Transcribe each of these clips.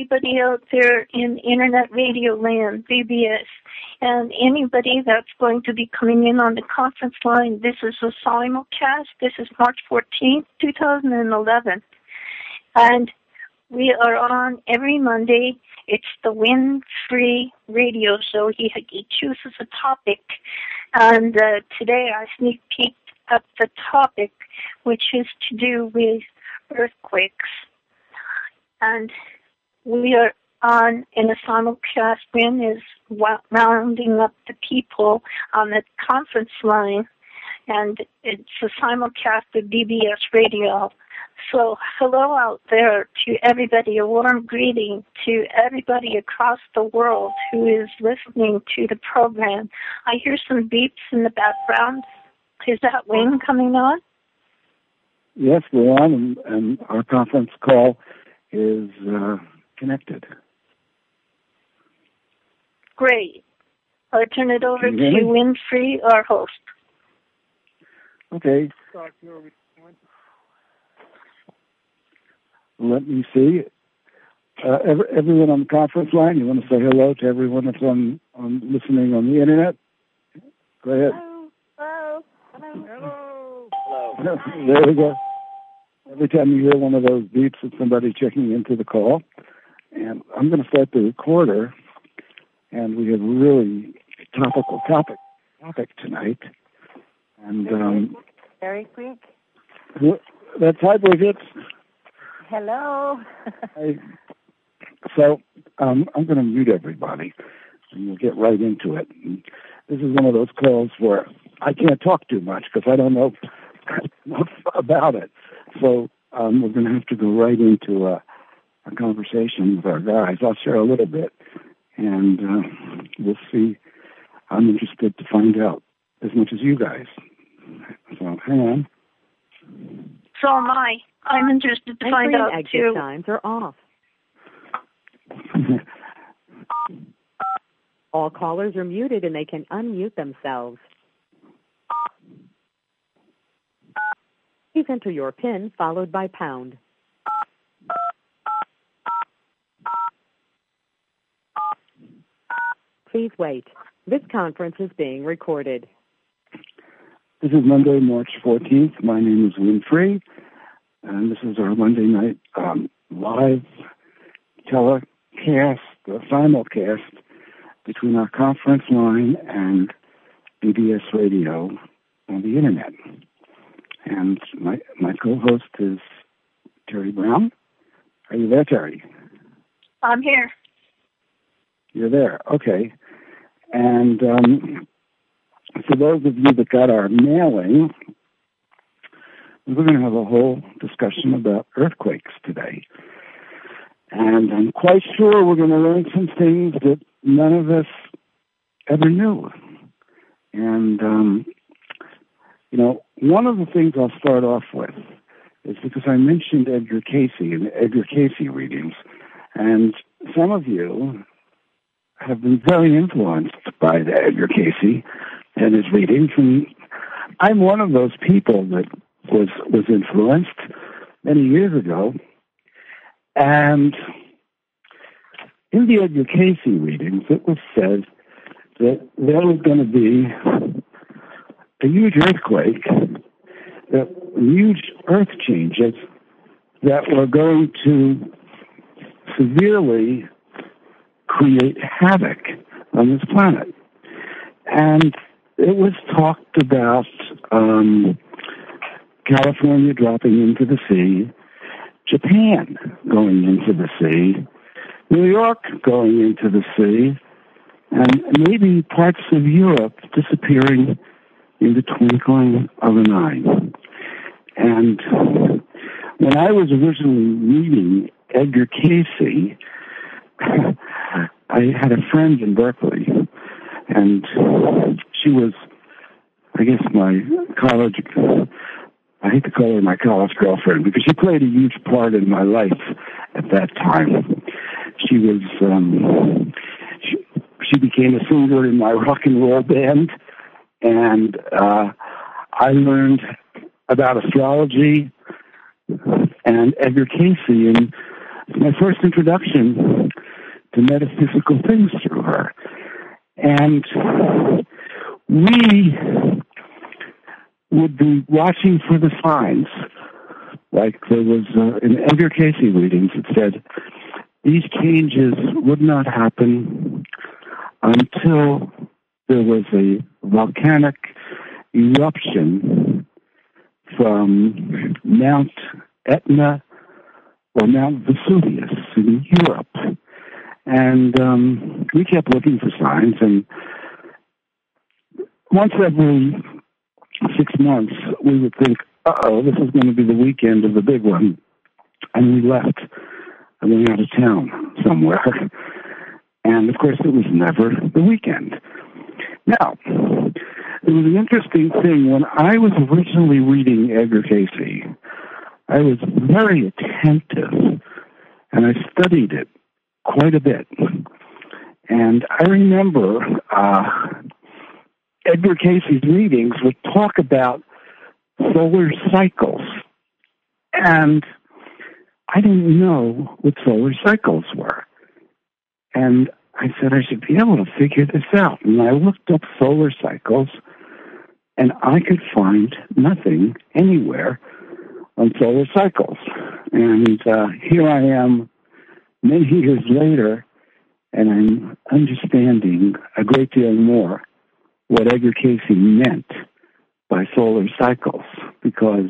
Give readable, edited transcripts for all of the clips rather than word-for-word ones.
everybody out there in Internet Radio Land, VBS, and anybody that's going to be coming in on the conference line. This is a simulcast. This is March 14th, 2011. And we are on every Monday. It's the Win-Free Radio Show. He chooses a topic. And today I sneak peeked at the topic, which is to do with earthquakes. And we are on in a simulcast. Win is rounding up the people on the conference line, and it's a simulcast of BBS Radio. So hello out there to everybody, a warm greeting to everybody across the world who is listening to the program. I hear some beeps in the background. Is that Wayne coming on? Yes, we're on, and our conference call is connected. Great. I'll turn it over to Win-Free, our host. Okay. Let me see. Everyone on the conference line, you want to say hello to everyone that's on listening on the Internet? Go ahead. Hello. There we go. Every time you hear one of those beeps, it's somebody checking into the call. And I'm going to start the recorder. And we have a really topical topic tonight. And very quick. That's hi, Bridget. Hello. So I'm going to mute everybody, and we'll get right into it. And this is one of those calls where I can't talk too much because I don't know enough about it. So we're going to have to go right into a conversation with our guys. I'll share a little bit, and we'll see. I'm interested to find out as much as you guys. So hang on. So am I. I'm interested to find out, exit too. Times are off. All callers are muted and they can unmute themselves. Please enter your PIN followed by pound. Please wait. This conference is being recorded. This is Monday, March 14th. My name is Win-Free, and this is our Monday night live telecast, simulcast between our conference line and BBS Radio on the Internet. And my co-host is Terry Brown. Are you there, Terry? I'm here. You're there. Okay. And for those of you that got our mailing, we're going to have a whole discussion about earthquakes today. And I'm quite sure we're going to learn some things that none of us ever knew. And, one of the things I'll start off with is because I mentioned Edgar Cayce and Edgar Cayce readings. And some of you have been very influenced by the Edgar Cayce and his readings. And I'm one of those people that was influenced many years ago. And in the Edgar Cayce readings, it was said that there was going to be a huge earthquake, huge earth changes that were going to severely create havoc on this planet. And it was talked about California dropping into the sea, Japan going into the sea, New York going into the sea, and maybe parts of Europe disappearing in the twinkling of an eye. And when I was originally reading Edgar Cayce, I had a friend in Berkeley, and she was, I guess, my college, I hate to call her my college girlfriend, because she played a huge part in my life at that time. She was, she became a singer in my rock and roll band, and I learned about astrology and Edgar Cayce and my first introduction to metaphysical things through her. And we would be watching for the signs. Like there was in Edgar Cayce readings, it said these changes would not happen until there was a volcanic eruption from Mount Etna or Mount Vesuvius in Europe. And we kept looking for signs, and once every 6 months we would think, this is going to be the weekend of the big one. And we left. I went out of town somewhere. And, of course, it was never the weekend. Now, it was an interesting thing. When I was originally reading Edgar Cayce, I was very attentive, and I studied it quite a bit. And I remember Edgar Cayce's readings would talk about solar cycles. And I didn't know what solar cycles were. And I said I should be able to figure this out. And I looked up solar cycles, and I could find nothing anywhere on solar cycles. And here I am many years later, and I'm understanding a great deal more what Edgar Cayce meant by solar cycles, because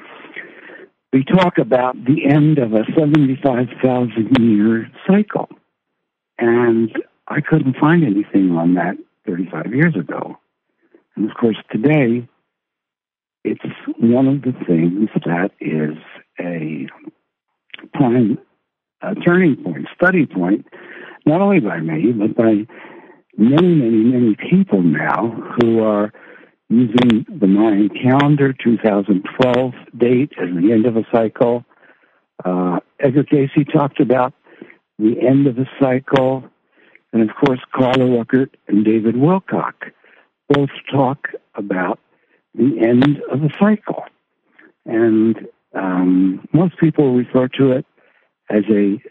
we talk about the end of a 75,000-year cycle. And I couldn't find anything on that 35 years ago. And, of course, today, it's one of the things that is a prime turning point, study point, not only by me, but by many, many, many people now who are using the Mayan calendar, 2012 date as the end of a cycle. Edgar Cayce talked about the end of a cycle. And, of course, Carla Ruckert and David Wilcock both talk about the end of a cycle. And most people refer to it as a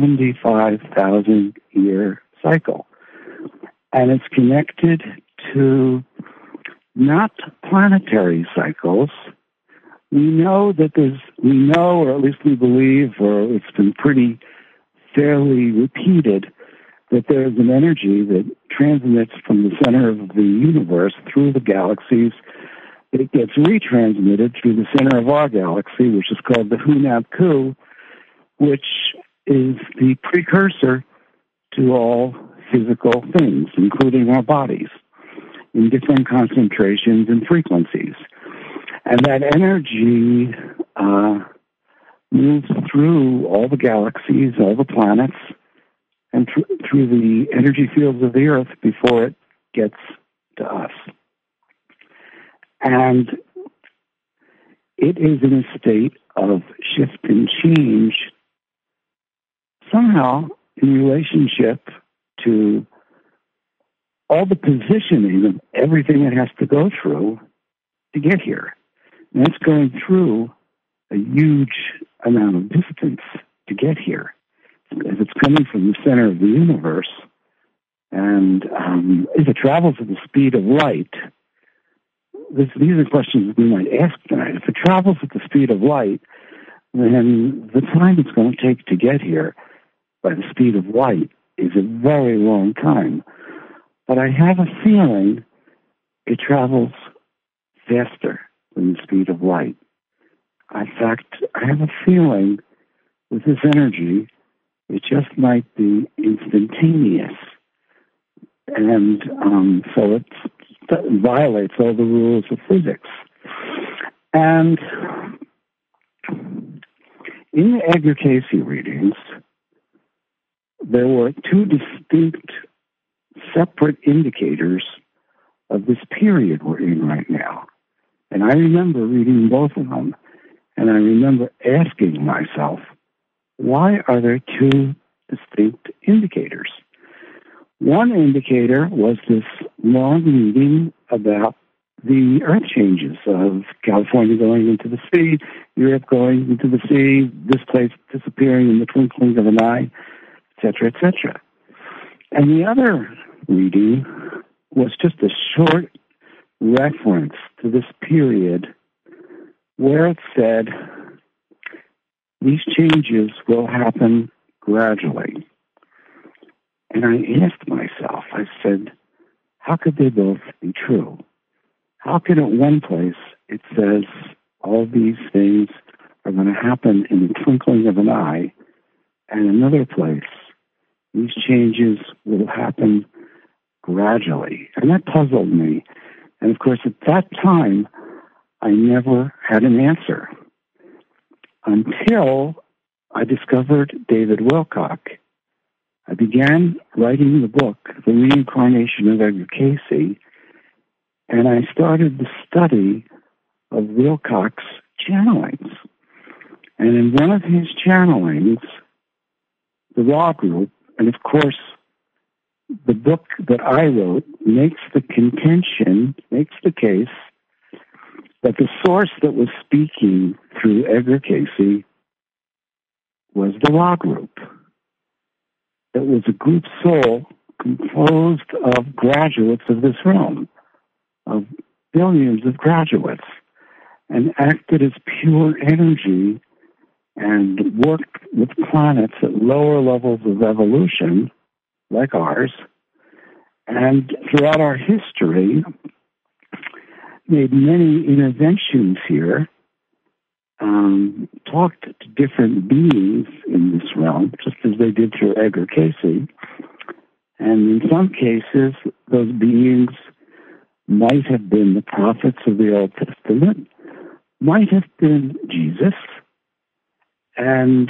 75,000-year cycle. And it's connected to not planetary cycles. We know, or at least we believe, or it's been pretty fairly repeated, that there is an energy that transmits from the center of the universe through the galaxies. It gets retransmitted through the center of our galaxy, which is called the Hunab Ku, which is the precursor to all physical things, including our bodies, in different concentrations and frequencies. And that energy moves through all the galaxies, all the planets, and through the energy fields of the Earth before it gets to us. And it is in a state of shift and change, somehow in relationship to all the positioning of everything it has to go through to get here. And it's going through a huge amount of distance to get here. As it's coming from the center of the universe, and if it travels at the speed of light, these are questions we might ask tonight. If it travels at the speed of light, then the time it's going to take to get here by the speed of light is a very long time. But I have a feeling it travels faster than the speed of light. In fact, I have a feeling with this energy, it just might be instantaneous. And so it violates all the rules of physics. And in the Edgar Cayce readings, there were two distinct, separate indicators of this period we're in right now. And I remember reading both of them, and I remember asking myself, why are there two distinct indicators? One indicator was this long reading about the earth changes of California going into the sea, Europe going into the sea, this place disappearing in the twinkling of an eye, etc., etc. And the other reading was just a short reference to this period where it said these changes will happen gradually. And I asked myself, I said, how could they both be true? How can at one place it says all these things are going to happen in the twinkling of an eye, and another place these changes will happen gradually? And that puzzled me. And of course, at that time, I never had an answer until I discovered David Wilcock. I began writing the book, The Reincarnation of Edgar Cayce, and I started the study of Wilcock's channelings. And in one of his channelings, the Ra Group, and of course, the book that I wrote makes the case that the source that was speaking through Edgar Cayce was the Ra Group. It was a group soul composed of graduates of this realm, of billions of graduates, and acted as pure energy and worked with planets at lower levels of evolution, like ours, and throughout our history, made many interventions here, talked to different beings in this realm, just as they did through Edgar Cayce. And in some cases, those beings might have been the prophets of the Old Testament, might have been Jesus, and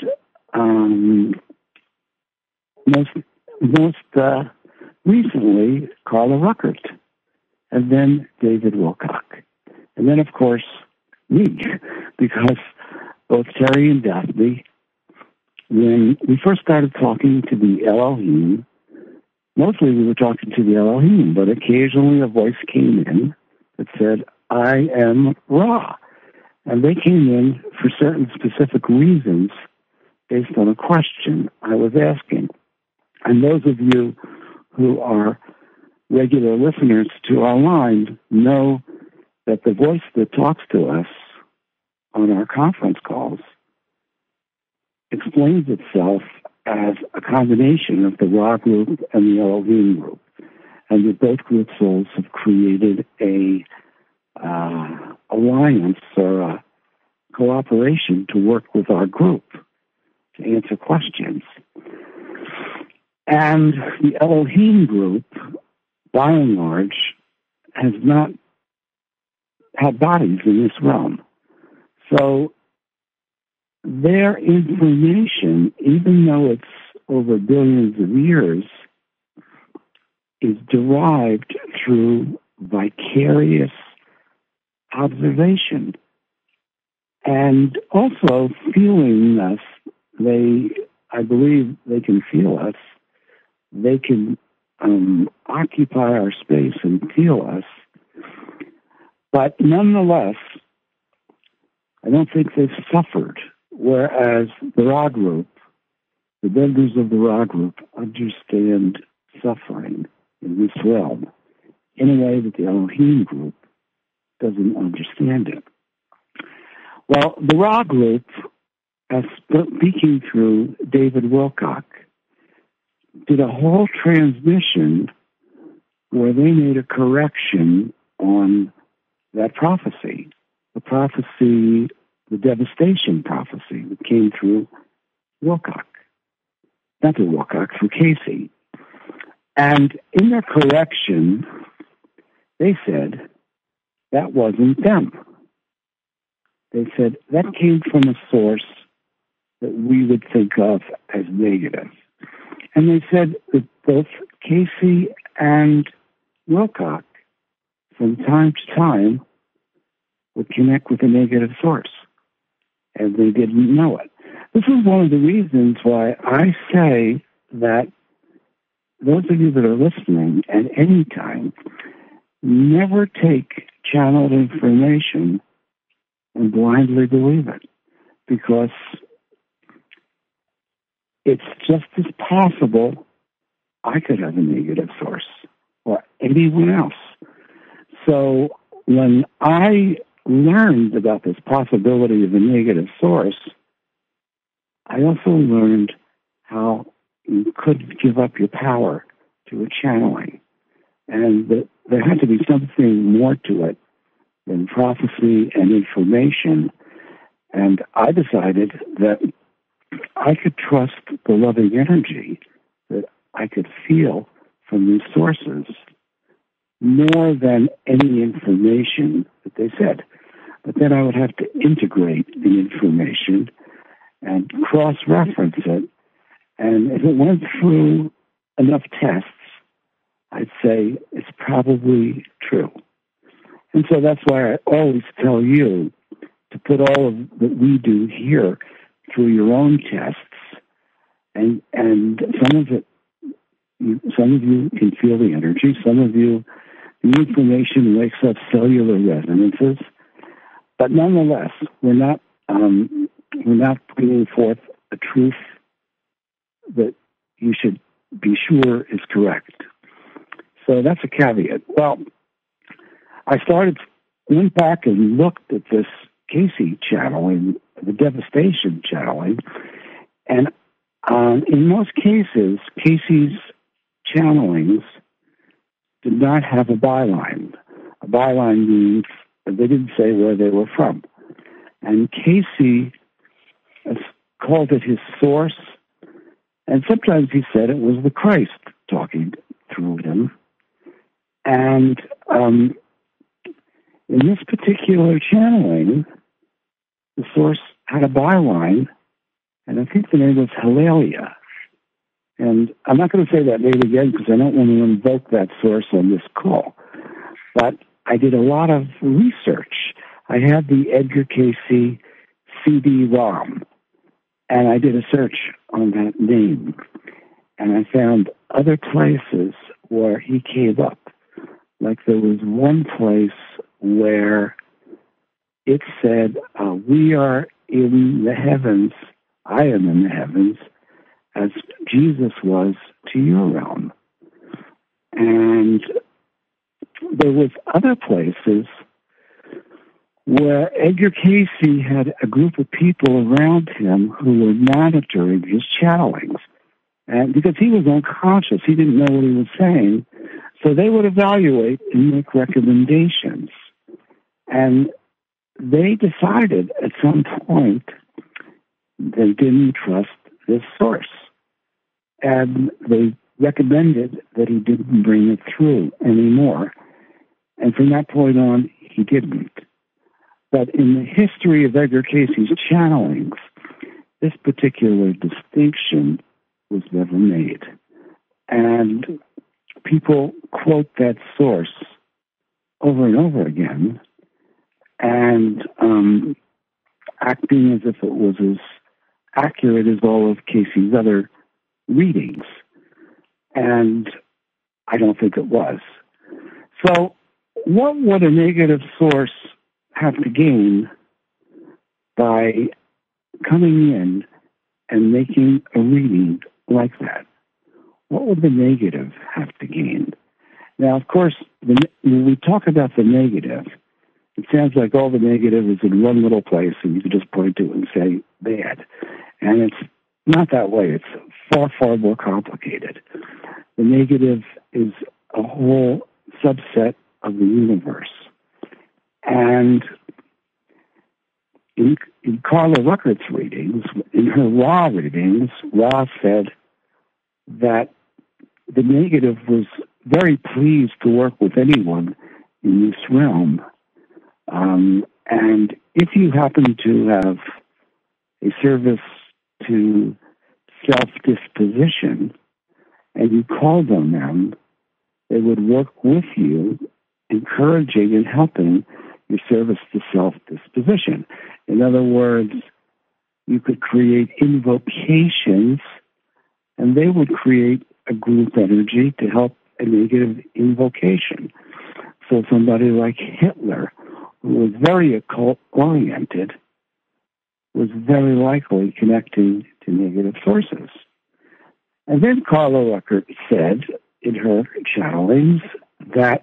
most recently, Carla Ruckert, and then David Wilcock. And then, of course, me, because both Terry and Daphne, when we first started talking to the Elohim, mostly we were talking to the Elohim, but occasionally a voice came in that said, I am Ra. And they came in for certain specific reasons based on a question I was asking. And those of you who are regular listeners to our line know that the voice that talks to us on our conference calls explains itself as a combination of the Ra Group and the Elohim Group, and that both group souls have created a alliance or a cooperation to work with our group to answer questions. And the Elohim Group, by and large, has not had bodies in this realm. So their information, even though it's over billions of years, is derived through vicarious observation. And also feeling us, I believe they can feel us. They can occupy our space and feel us. But nonetheless, I don't think they've suffered, whereas the Ra Group, the members of the Ra Group, understand suffering in this realm in a way that the Elohim Group doesn't understand it. Well, the Ra Group, as speaking through David Wilcock, did a whole transmission where they made a correction on that prophecy, the devastation prophecy that came through Wilcock, not through Wilcock, through Cayce. And in their correction, they said that wasn't them. They said that came from a source that we would think of as negative. And they said that both Cayce and Wilcock, from time to time, would connect with a negative source, and they didn't know it. This is one of the reasons why I say that those of you that are listening at any time, never take channeled information and blindly believe it, because it's just as possible I could have a negative source or anyone else. So when I learned about this possibility of a negative source, I also learned how you could give up your power to a channeling, and that there had to be something more to it than prophecy and information. And I decided that I could trust the loving energy that I could feel from these sources more than any information that they said. But then I would have to integrate the information and cross-reference it. And if it went through enough tests, I'd say it's probably true. And so that's why I always tell you to put all of what we do here through your own tests. And some of you can feel the energy. Some of you, the information wakes up cellular resonances. But nonetheless, we're not bringing forth a truth that you should be sure is correct. So that's a caveat. Well, I went back and looked at this Casey channeling, the devastation channeling, and in most cases, Casey's channelings did not have a byline. A byline means they didn't say where they were from. And Casey called it his source, and sometimes he said it was the Christ talking through him. And in this particular channeling, the source had a byline, and I think the name was Hilalia. And I'm not going to say that name again because I don't want to invoke that source on this call. But I did a lot of research. I had the Edgar Casey CD-ROM, and I did a search on that name. And I found other places where he came up. Like there was one place where it said, we are in the heavens, I am in the heavens, as Jesus was to your realm. And there was other places where Edgar Casey had a group of people around him who were monitoring his channelings. And because he was unconscious, he didn't know what he was saying, so they would evaluate and make recommendations. And they decided at some point they didn't trust this source. And they recommended that he didn't bring it through anymore. And from that point on, he didn't. But in the history of Edgar Casey's channelings, this particular distinction was never made. And people quote that source over and over again, and acting as if it was as accurate as all of Casey's other readings. And I don't think it was. So what would a negative source have to gain by coming in and making a reading like that? What would the negative have to gain? Now, of course, when we talk about the negative, it sounds like all the negative is in one little place and you can just point to it and say bad. And it's not that way. It's far, far more complicated. The negative is a whole subset of the universe. And in Carla Ruckert's readings, in her Ra readings, Ra said that the negative was very pleased to work with anyone in this realm. And if you happen to have a service to self-disposition and you called on them, they would work with you, encouraging and helping your service to self-disposition. In other words, you could create invocations, and they would create a group energy to help a negative invocation. So somebody like Hitler, who was very occult-oriented, was very likely connecting to negative sources. And then Carla Rueckert said in her channelings that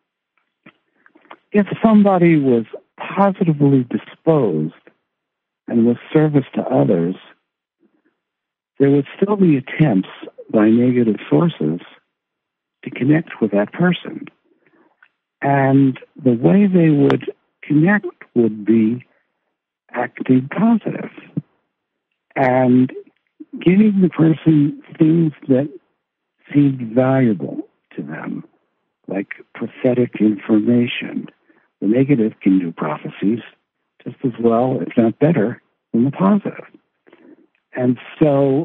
if somebody was positively disposed and was service to others, there would still be attempts by negative sources to connect with that person. And the way they would connect would be acting positive and giving the person things that seemed valuable to them, like prophetic information. The negative can do prophecies just as well, if not better, than the positive. And so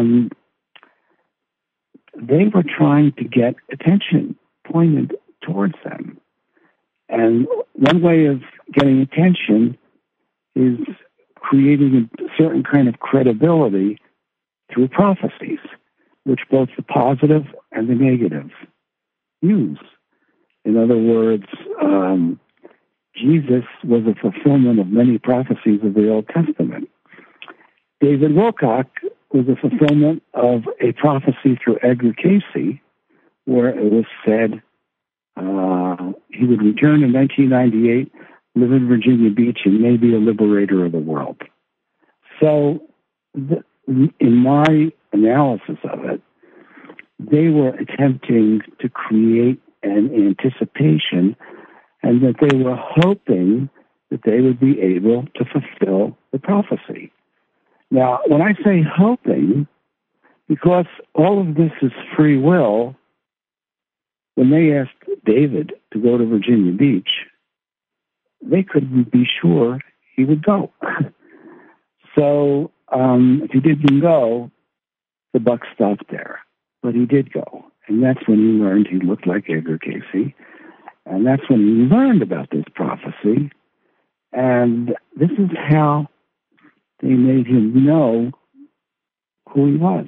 they were trying to get attention pointed towards them. And one way of getting attention is creating a certain kind of credibility through prophecies, which both the positive and the negative use. In other words, Jesus was a fulfillment of many prophecies of the Old Testament. David Wilcock was a fulfillment of a prophecy through Edgar Cayce, where it was said he would return in 1998, live in Virginia Beach, and may be a liberator of the world. So, in my analysis of it, they were attempting to create an anticipation and that they were hoping that they would be able to fulfill the prophecy. Now, when I say hoping, because all of this is free will, when they asked David to go to Virginia Beach, they couldn't be sure he would go. So if he didn't go, the buck stopped there. But he did go. And that's when he learned he looked like Edgar Cayce. And that's when he learned about this prophecy. And this is how they made him know who he was.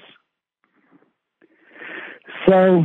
So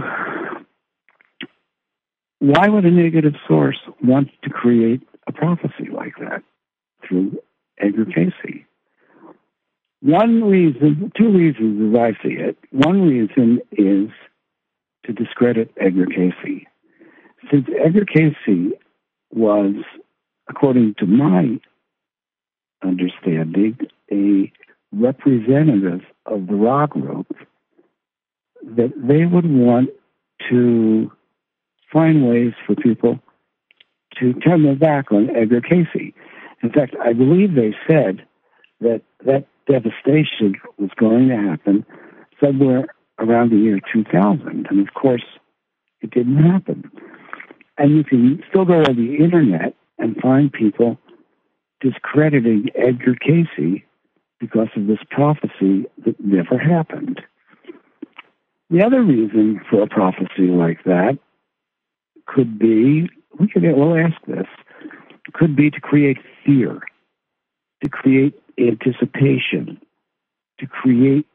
why would a negative source want to create a prophecy like that through Edgar Cayce? One reason, two reasons as I see it. One reason is to discredit Edgar Cayce. Since Edgar Cayce was, according to my understanding, a representative of the Ra group, that they would want to find ways for people to turn their back on Edgar Cayce. In fact, I believe they said that that devastation was going to happen somewhere around the year 2000. And of course, it didn't happen. And you can still go on the internet and find people discrediting Edgar Cayce because of this prophecy that never happened. The other reason for a prophecy like that could be, we'll ask this, could be to create fear, to create anticipation, to create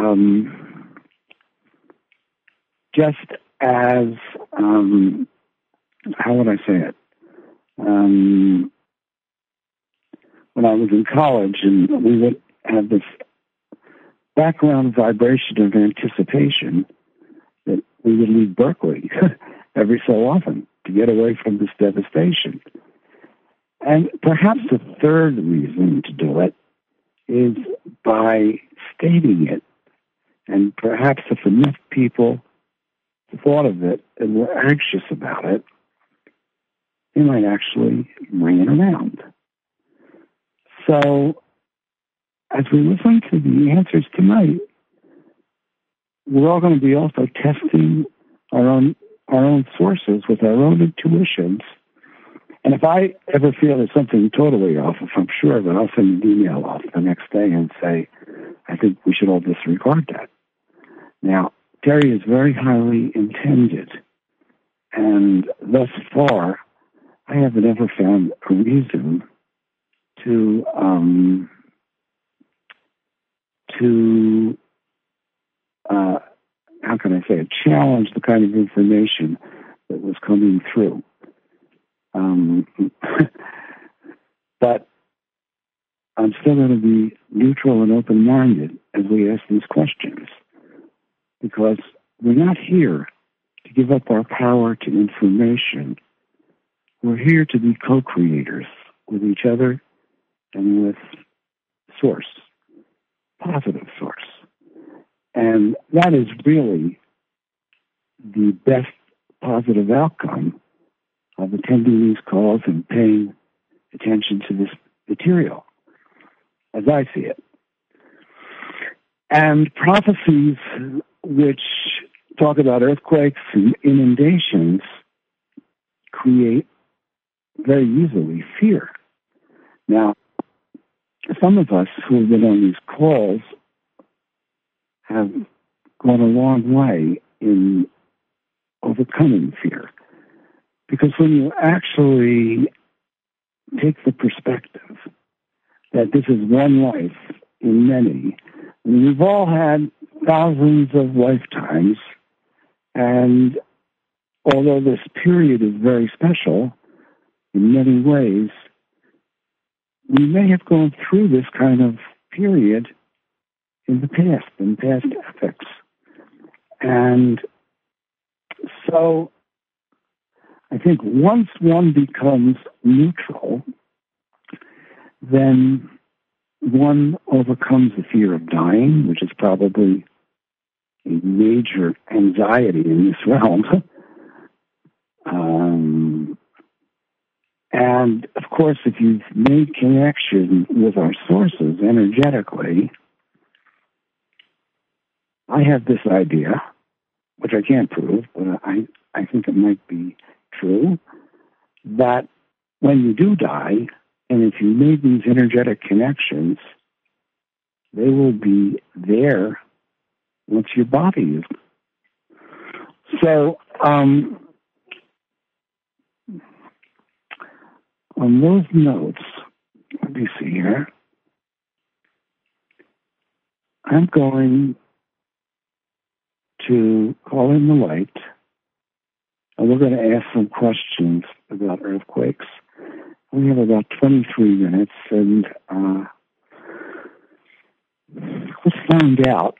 just as, how would I say it? When I was in college and we would have this background vibration of anticipation that we would leave Berkeley every so often to get away from this devastation. And perhaps the third reason to do it is by stating it. And perhaps if enough people thought of it and were anxious about it, they might actually bring it around. So, as we listen to the answers tonight, we're all going to be also testing our own sources with our own intuitions. And if I ever feel there's something totally off, if I'm sure that I'll send an email off the next day and say, I think we should all disregard that. Now, Terry is very highly intended, and thus far, I haven't ever found a reason to how can I say it, challenge the kind of information that was coming through. But I'm still going to be neutral and open-minded as we ask these questions, because we're not here to give up our power to information. We're here to be co-creators with each other and with Source, positive Source. And that is really the best positive outcome of attending these calls and paying attention to this material, as I see it. And prophecies which talk about earthquakes and inundations create very easily fear. Now, some of us who have been on these calls have gone a long way in overcoming fear. Because when you actually take the perspective that this is one life in many, and we've all had thousands of lifetimes, and although this period is very special in many ways, we may have gone through this kind of period in the past, in past epochs. And so I think once one becomes neutral, then one overcomes the fear of dying, which is probably a major anxiety in this realm. And, of course, if you've made connection with our sources energetically, I have this idea, which I can't prove, but I think it might be true, that when you do die, and if you made these energetic connections, they will be there once your body is. So, on those notes, let me see here. I'm going to call in the light, and we're going to ask some questions about earthquakes. We have about 23 minutes, and let's find out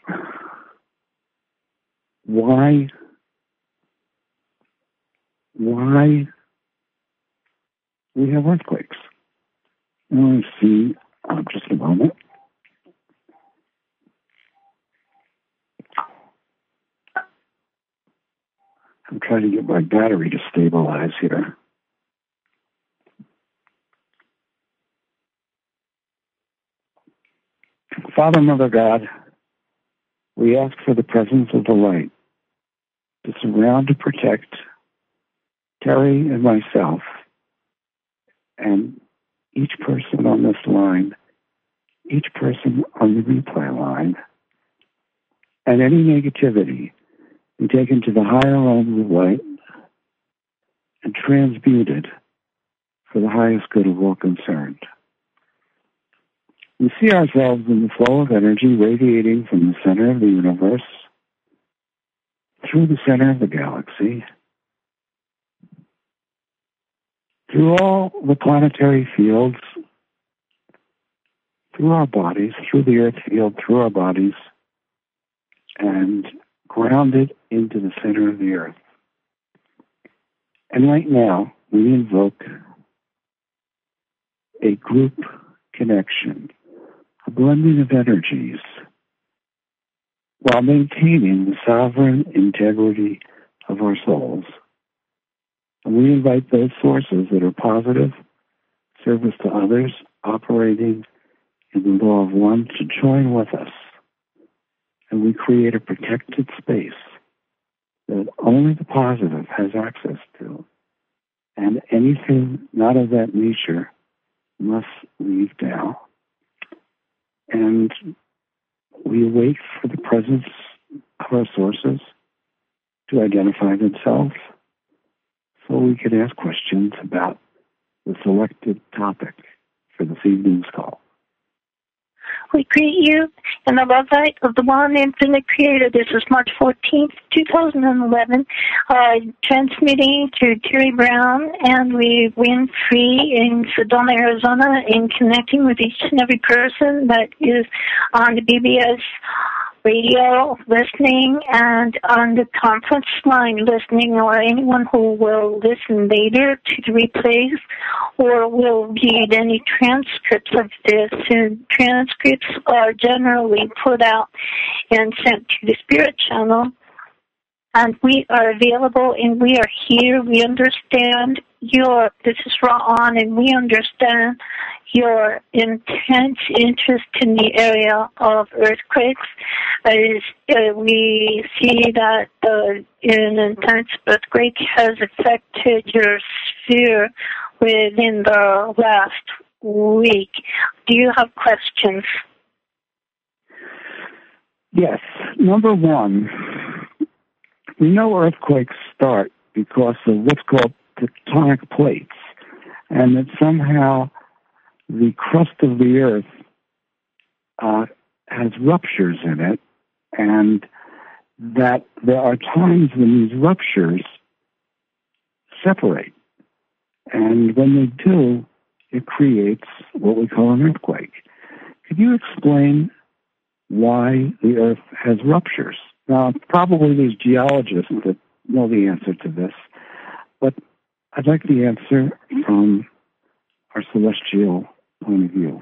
why we have earthquakes. Now, let's see, just a moment. I'm trying to get my battery to stabilize here. Father, Mother God, we ask for the presence of the light to surround and protect Terry and myself and each person on this line, each person on the replay line, and any negativity be taken to the higher realms of light and transmuted for the highest good of all concerned. We see ourselves in the flow of energy radiating from the center of the universe through the center of the galaxy, through all the planetary fields, through our bodies, through the earth field, through our bodies, and grounded into the center of the earth. And right now, we invoke a group connection, a blending of energies, while maintaining the sovereign integrity of our souls. And we invite those sources that are positive, service to others, operating in the law of one, to join with us. And we create a protected space that only the positive has access to. And anything not of that nature must leave now. And we wait for the presence of our sources to identify themselves so we can ask questions about the selected topic for this evening's call. We greet you in the love light of the one infinite creator. This is March 14th, 2011, transmitting to Terry Brown and we win free in Sedona, Arizona, in connecting with each and every person that is on the BBS radio listening and on the conference line listening, or anyone who will listen later to the replays or will read any transcripts of this. And transcripts are generally put out and sent to the Spirit Channel. And we are available and we are here. We understand this is Ra-On, and we understand your intense interest in the area of earthquakes. We see that an intense earthquake has affected your sphere within the last week. Do you have questions? Yes. Number one, we know earthquakes start because of what's called tectonic plates, and that somehow the crust of the earth has ruptures in it, and that there are times when these ruptures separate. And when they do, it creates what we call an earthquake. Could you explain why the earth has ruptures? Now, probably there's geologists that know the answer to this, but I'd like the answer from our celestial point of view.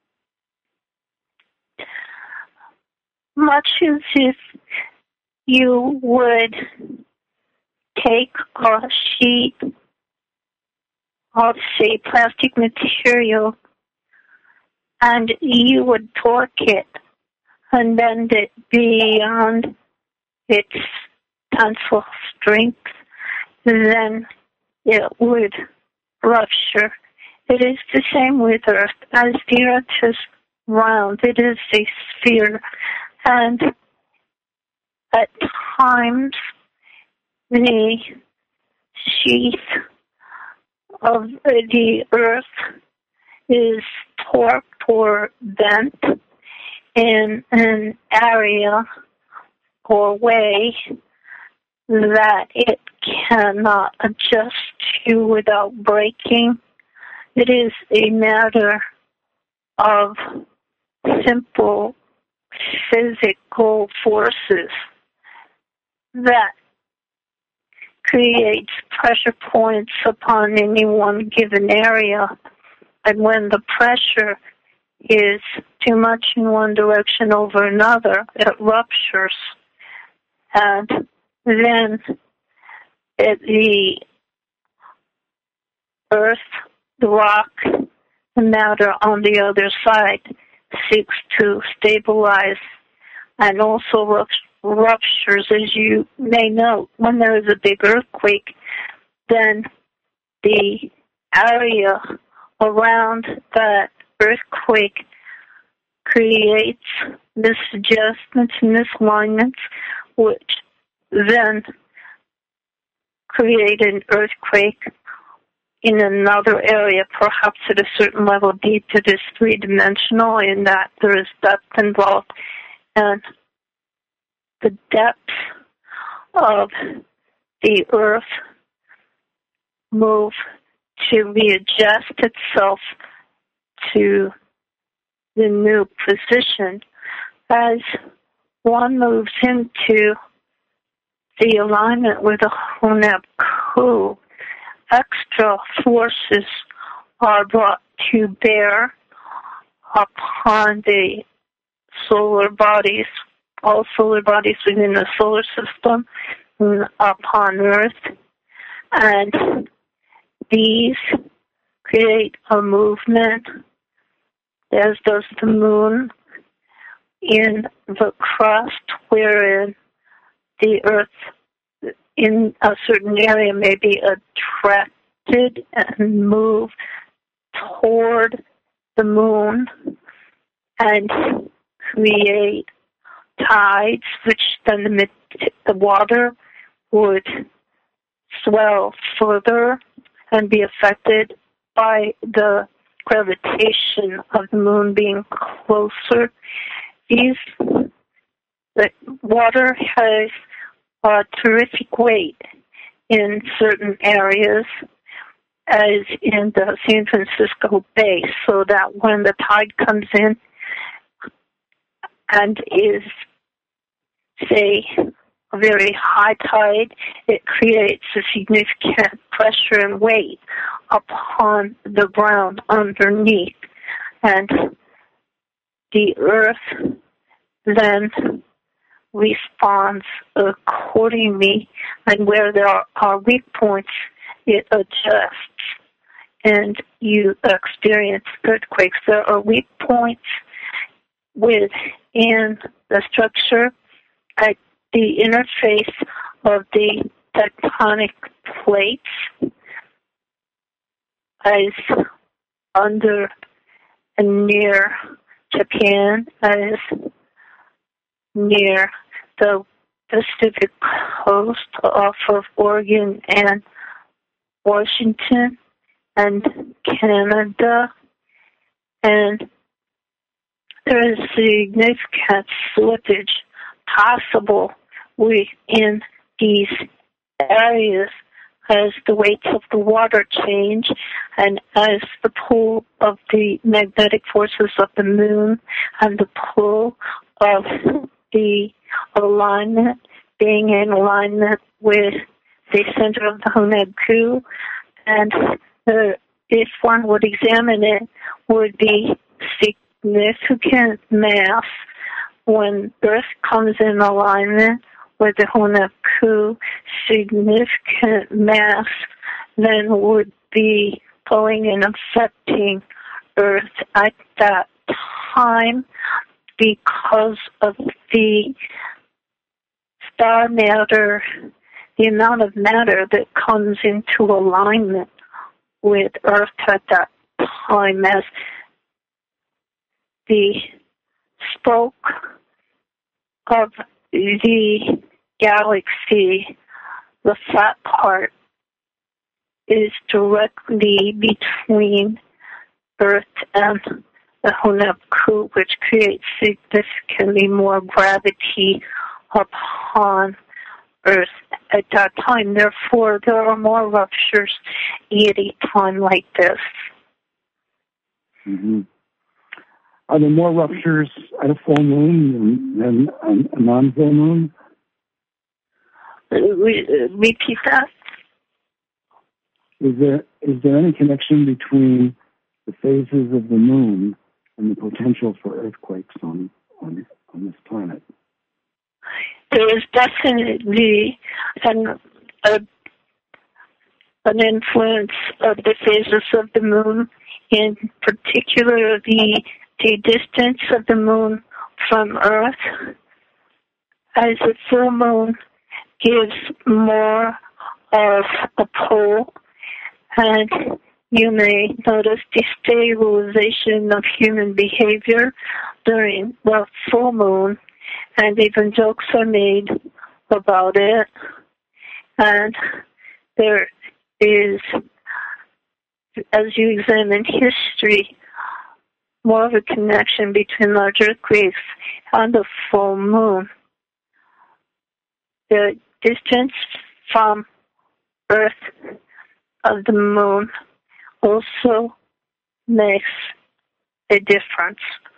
Much as if you would take a sheet of, say, plastic material and you would torque it and bend it beyond its tensile strength, then it would rupture. It is the same with Earth. As the Earth is round, it is a sphere, and at times the sheath of the Earth is torqued or bent in an area or way that it cannot adjust to without breaking. It is a matter of simple physical forces that creates pressure points upon any one given area. And when the pressure is too much in one direction over another, it ruptures. And then the earth, the rock, the matter on the other side seeks to stabilize and also ruptures. As you may know, when there is a big earthquake, then the area around that earthquake creates misadjustments, misalignments, which then create an earthquake in another area, perhaps at a certain level deep. It is three-dimensional in that there is depth involved, and the depth of the earth move to readjust itself to the new position as one moves into the alignment with the Hunab Ku. Extra forces are brought to bear upon the solar bodies, all solar bodies within the solar system, upon Earth, and these create a movement, as does the moon, in the crust, wherein the Earth in a certain area may be attracted and move toward the moon and create tides, which then the water would swell further and be affected by the gravitation of the moon being closer. The water has a terrific weight in certain areas, as in the San Francisco Bay, so that when the tide comes in and is, say, a very high tide, it creates a significant pressure and weight upon the ground underneath. And the earth then responds accordingly, and where there are weak points, it adjusts, and you experience earthquakes. There are weak points within the structure at the interface of the tectonic plates, as under and near Japan, as near the Pacific coast off of Oregon and Washington and Canada, and there is significant slippage possible within these areas as the weights of the water change and as the pull of the magnetic forces of the moon and the pull of the alignment being in alignment with the center of the Hunab-Ku, and if one would examine it, would be significant mass when Earth comes in alignment with the Hunab-Ku. Significant mass then would be pulling and affecting Earth at that time, because of the star matter, the amount of matter that comes into alignment with Earth at that time, as the spoke of the galaxy, the flat part, is directly between Earth and the Hunab-Ku, which creates significantly more gravity upon Earth at that time. Therefore, there are more ruptures at a time like this. Mm-hmm. Are there more ruptures at a full moon than a non-full moon? Repeat that. Is there any connection between the phases of the moon and the potential for earthquakes on this planet? There is definitely an influence of the phases of the moon, in particular the distance of the moon from Earth. As a full moon gives more of a pull, and you may notice destabilization of human behavior during the full moon, and even jokes are made about it. And there is, as you examine history, more of a connection between large earthquakes and the full moon. The distance from Earth of the moon also makes a difference.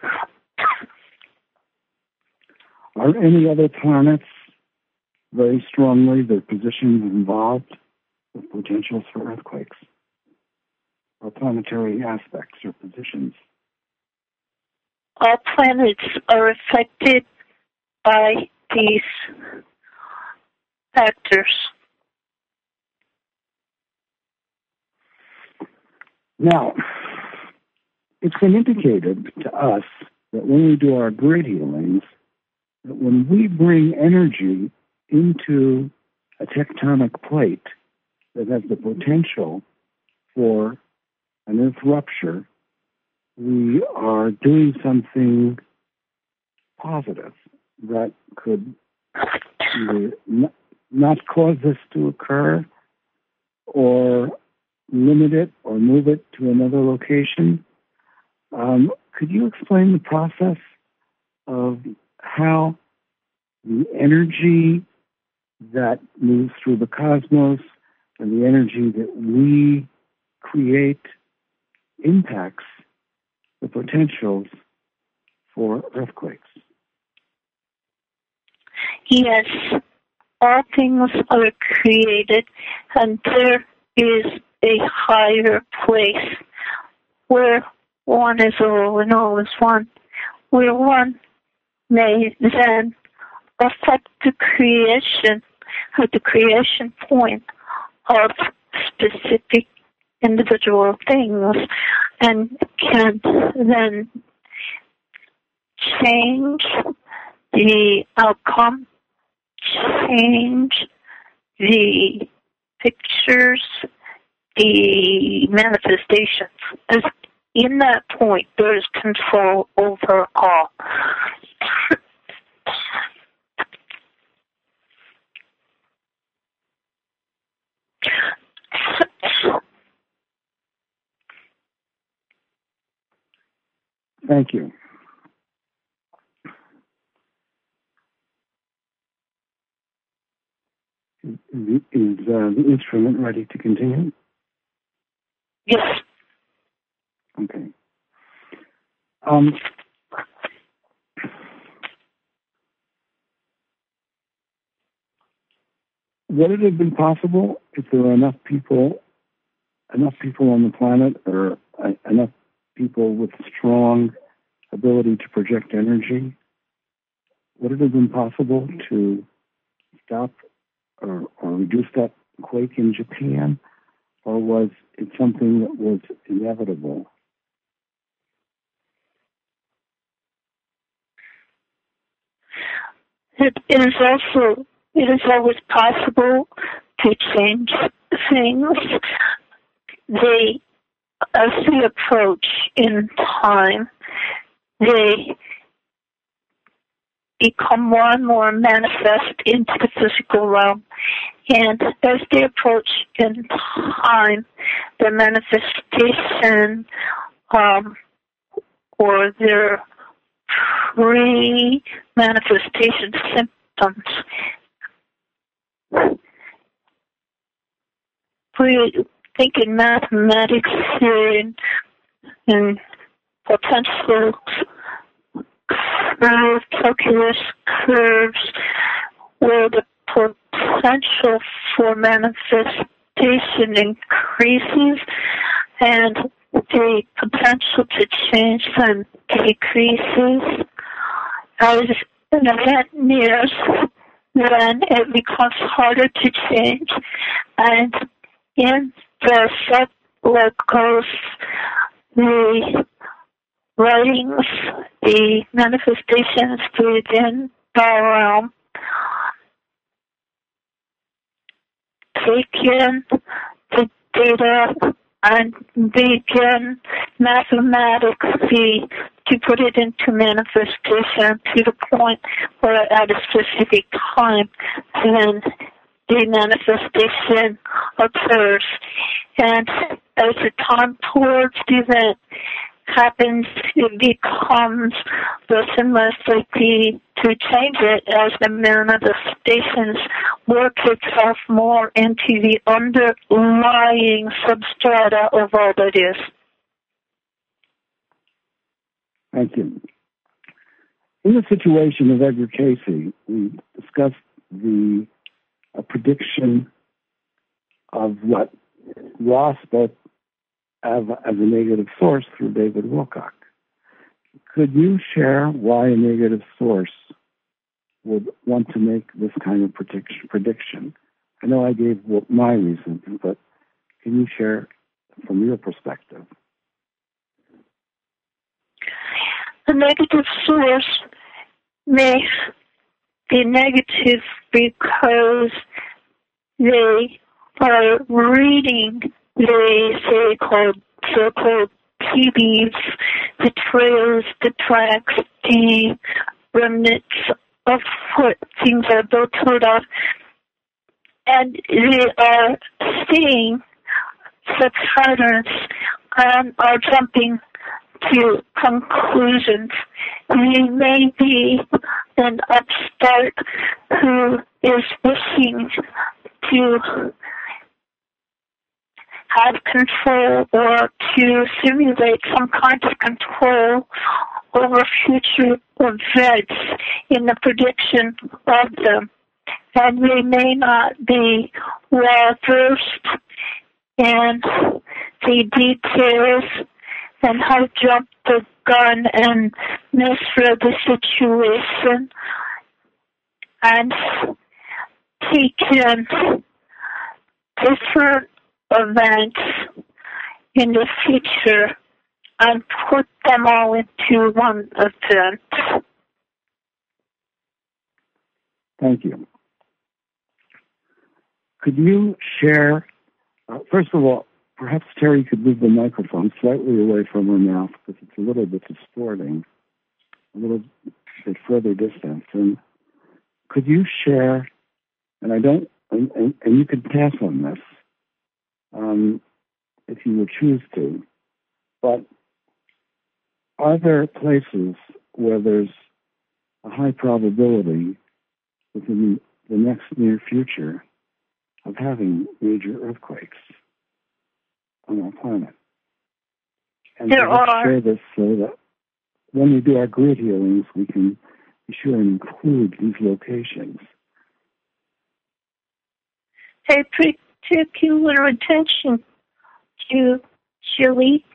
Are any other planets very strongly, their positions involved with potentials for earthquakes? Or planetary aspects or positions? All planets are affected by these factors. Now, it's been indicated to us that when we do our grid healings, that when we bring energy into a tectonic plate that has the potential for an earth rupture, we are doing something positive that could either not cause this to occur or limit it or move it to another location. Could you explain the process of how the energy that moves through the cosmos and the energy that we create impacts the potentials for earthquakes? Yes, all things are created, and there is a higher place where one is all and all is one, where one may then affect the creation at the creation point of specific individual things, and can then change the outcome, change the pictures, the manifestations. As in that point, there is control over all. Thank you. Is the instrument ready to continue? Yes. Okay. Would it have been possible if there were enough people on the planet, or enough people with strong ability to project energy? Would it have been possible to stop or reduce that quake in Japan, or was it something that was inevitable? It is always possible to change things. As they approach in time, they become more and more manifest into the physical realm. And as they approach in time, their manifestation or their pre-manifestation symptoms, we think in mathematics here in potential curve, calculus curves, where the potential for manifestation increases and the potential to change them decreases. As an event nears, then it becomes harder to change, and in the set what goes the writings, the manifestations within the realm, take in the data and begin mathematically to put it into manifestation to the point where at a specific time then the manifestation occurs. And as the time towards the event happens, it becomes less and less likely to change it as the manifestations work itself more into the underlying substrata of all that is. Thank you. In the situation of Edgar Cayce, we discussed the prediction of what Ross spoke as a negative source through David Wilcock. Could you share why a negative source would want to make this kind of prediction? I know I gave my reasons, but can you share from your perspective? A negative source may be negative because they are reading the so-called TVs, the trails, the tracks, the remnants of what things are built out of, and they are seeing such patterns and are jumping to conclusions. You may be an upstart who is wishing to have control or to simulate some kind of control over future events in the prediction of them. And we may not be well versed in the details and have jumped the gun and misread the situation and taken different events in the future and put them all into one event. Thank you. Could you share, first of all, perhaps Terry could move the microphone slightly away from her mouth because it's a little bit distorting, a little bit further distance. And could you share, and you could pass on this if you would choose to, but are there places where there's a high probability within the next near future of having major earthquakes on our planet? And there are. Share this so that when we do our grid healings, we can be sure and include these locations. Pay particular attention to Chile.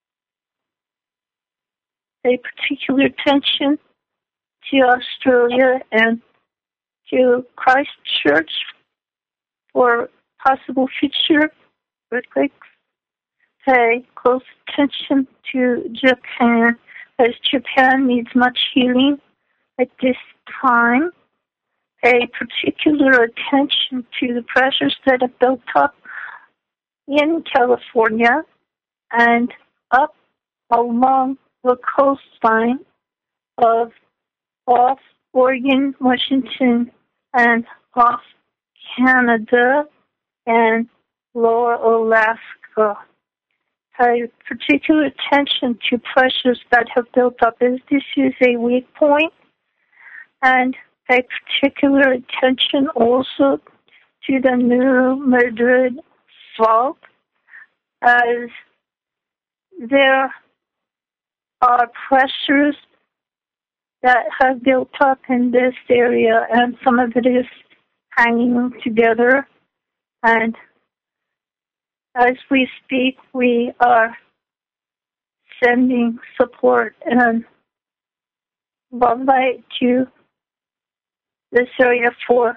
Pay particular attention to Australia and to Christchurch for possible future earthquakes. Pay close attention to Japan, as Japan needs much healing at this time. Pay particular attention to the pressures that have built up in California and up along the coastline of off Oregon, Washington, and off Canada and lower Alaska. Pay particular attention to pressures that have built up, as this is a weak point, and pay particular attention also to the New Madrid fault, as there are pressures that have built up in this area, and some of it is hanging together. And as we speak, we are sending support and love light to this area for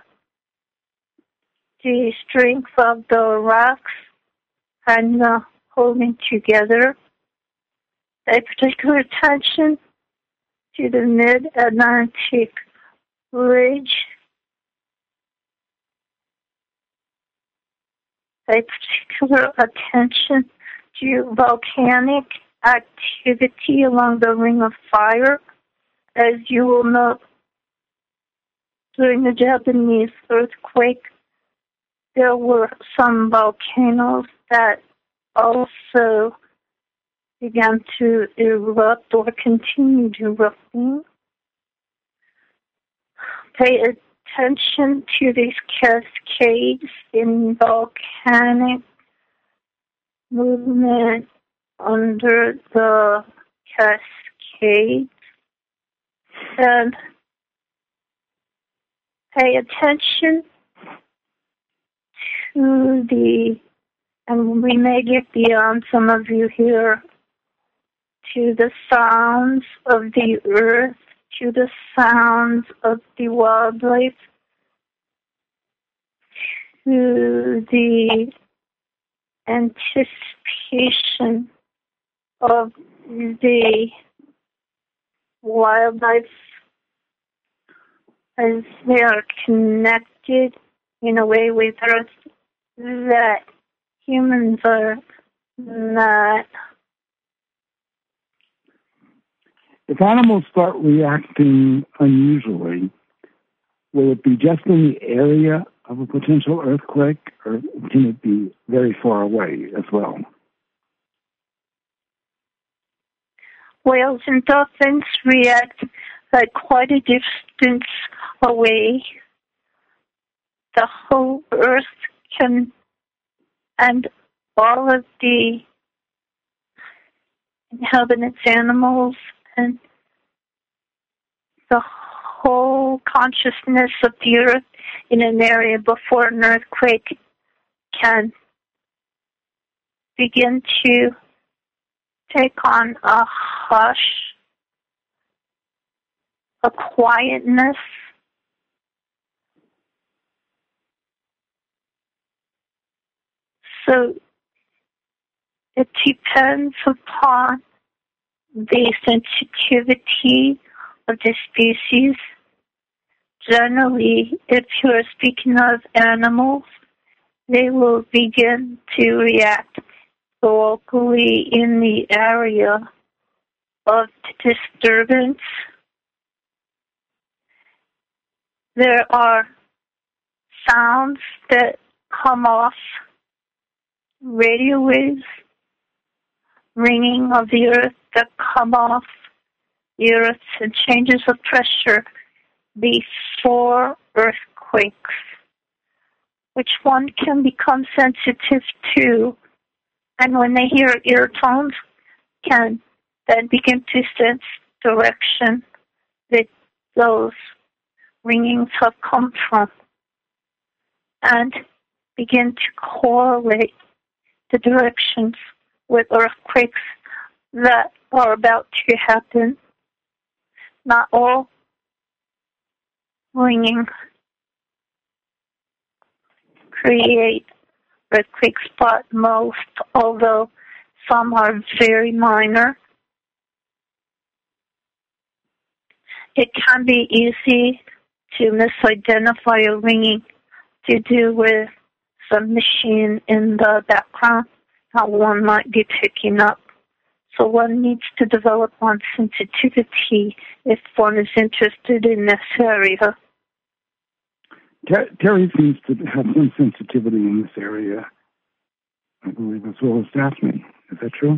the strength of the rocks and holding together. Pay particular attention to the Mid-Atlantic Ridge. Pay particular attention to volcanic activity along the Ring of Fire. As you will know, during the Japanese earthquake, there were some volcanoes that also began to erupt or continued erupting. Pay attention to these cascades in volcanic movement under the cascades. And pay attention to and we may get beyond some of you here, to the sounds of the earth, to the sounds of the wildlife, to the anticipation of the wildlife as they are connected in a way with Earth that humans are not. If animals start reacting unusually, will it be just in the area of a potential earthquake, or can it be very far away as well? Whales and dolphins react at quite a distance away. The whole Earth can, and all of the inhabitants, animals, and the whole consciousness of the Earth in an area before an earthquake can begin to take on a hush, a quietness, so it depends upon the sensitivity of the species. Generally, if you're speaking of animals, they will begin to react locally in the area of disturbance. There are sounds that come off radio waves, ringing of the earth that come off the earth and changes of pressure before earthquakes, which one can become sensitive to, and when they hear ear tones, can then begin to sense direction that those ringings have come from, and begin to correlate the directions with earthquakes that are about to happen. Not all ringing create earthquakes, but most, although some are very minor. It can be easy to misidentify a ringing to do with some machine in the background that one might be picking up. So one needs to develop on sensitivity if one is interested in this area. Terry seems to have some sensitivity in this area, I believe, as well as Daphne. Is that true?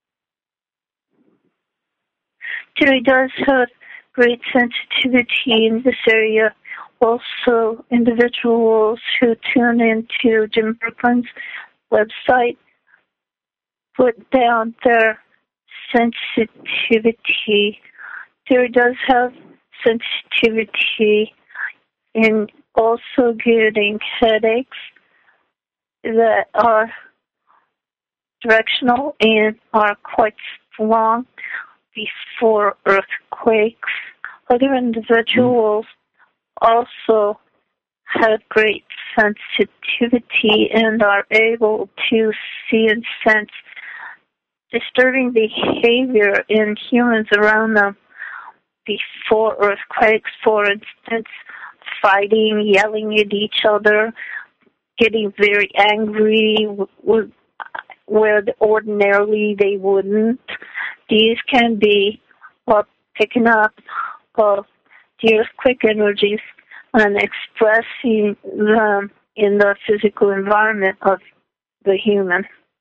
Terry does have great sensitivity in this area. Also, individuals who tune into Jim Berkman's website put down their sensitivity. Terry does have sensitivity in also getting headaches that are directional and are quite strong before earthquakes. Other individuals also have great sensitivity and are able to see and sense disturbing behavior in humans around them before earthquakes. For instance, fighting, yelling at each other, getting very angry where ordinarily they wouldn't. These can be picking up of the earthquake energies and expressing them in the physical environment of the human.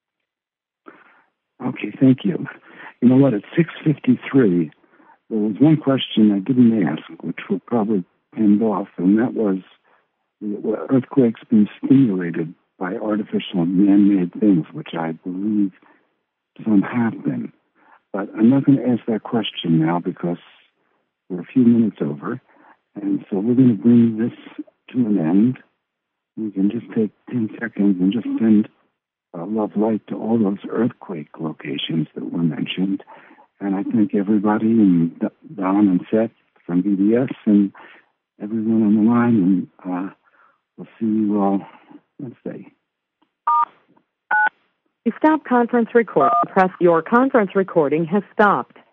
Okay, thank you. You know what, at 6:53, there was one question I didn't ask, which will probably end off, and that was, were earthquakes being stimulated by artificial man-made things, which I believe some have been. But I'm not going to ask that question now because we're a few minutes over, and so we're going to bring this to an end. We can just take 10 seconds and just send love light to all those earthquake locations that were mentioned. And I thank everybody, and Don and Seth from BBS, and everyone on the line, and we'll see you all Wednesday. To stop conference recording, press your conference recording has stopped.